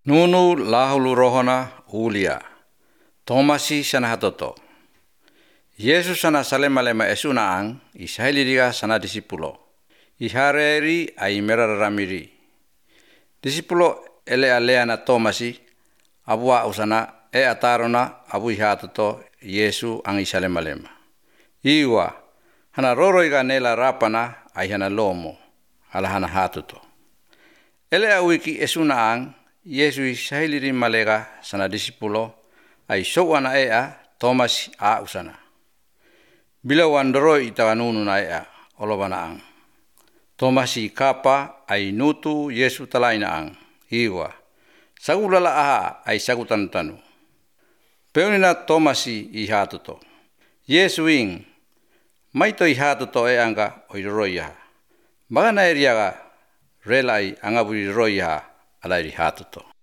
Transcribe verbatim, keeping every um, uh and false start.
Nunu lahulu rohona ulia. Tomasi sana hatoto. Yesus sana salema-lema esuna ang isahiliria sana disipulo. Ihareri ay merararamiri. Disipulo ele alea na Tomasi abua usana e atarona abu ihatoto Yesu ang isalema-lema. Iwa hana roroiga nela rapana ay hana lomo ala hana hatoto. Ele awiki esuna ang Yesu isahiliri malega sana disipulo ay sowana ea Tomas a usana. Bila wandoro itawanunu na ea olobana ang. Tomas i kapa ay nutu Yesu talaina ang. Iwa. Sagulala aha ay sagutan tanu. Peunina Tomas i hatuto. Yesu ing. Maito i hatuto e anga oiroroiha. Magana eriaga relai angaburi roiha alai hatuto.